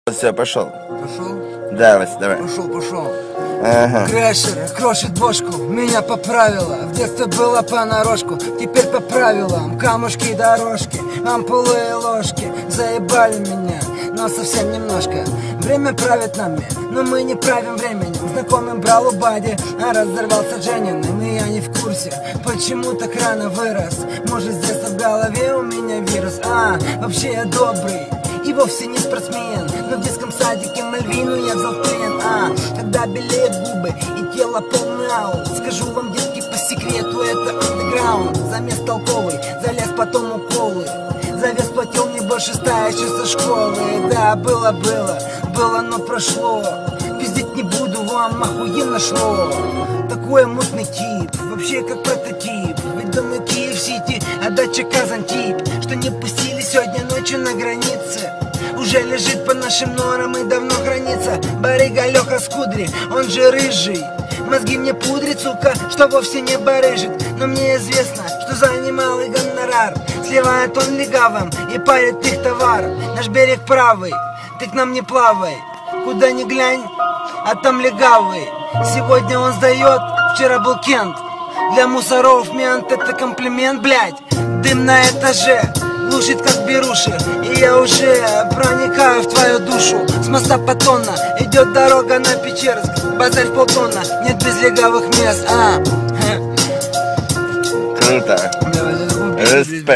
Все, пошел. Пошел? Давай, давай. Пошел. Ага. Крэшер крошит бошку, меня поправила. В детстве была понарошку, теперь по правилам. Камушки, дорожки, ампулы и ложки заебали меня, но совсем немножко. Время правит нами, но мы не правим временем. Знакомый брал у Бади, а разорвался Джениным. И я не в курсе, почему так рано вырос. Может, здесь в голове у меня вирус. Вообще я добрый и вовсе не спортсмен, но в детском садике Мальвину я взял в плен. Когда белеют губы и тело полный аут. Скажу вам, детки, по секрету, это андеграунд. Замес толковый, залез потом уколы. За вес платил не больше 100 еще со школы. Да, было, но прошло. Пиздить не буду, вам охуенно шло. Такой мутный тип, вообще как прототип. Ведь думаю, Киев-Сити, а дача Казантип. Что не пустили сегодня ночью на границе. Уже лежит по нашим норам и давно хранится. Барыга Леха Скудри, он же рыжий. Мозги мне пудрит, сука, что вовсе не барыжит. Но мне известно, что за немалый гонорар сливает он легавым и парит их товар. Наш берег правый, ты к нам не плавай. Куда ни глянь, а там легавый. Сегодня он сдает, вчера был Кент. Для мусоров мент это комплимент, блядь. Дым на этаже глушит как беруши. И я уже проникаю в твою душу. С моста Патона идет дорога на Печерск. Базарь в полтона, нет без легавых мест. Круто. Респект.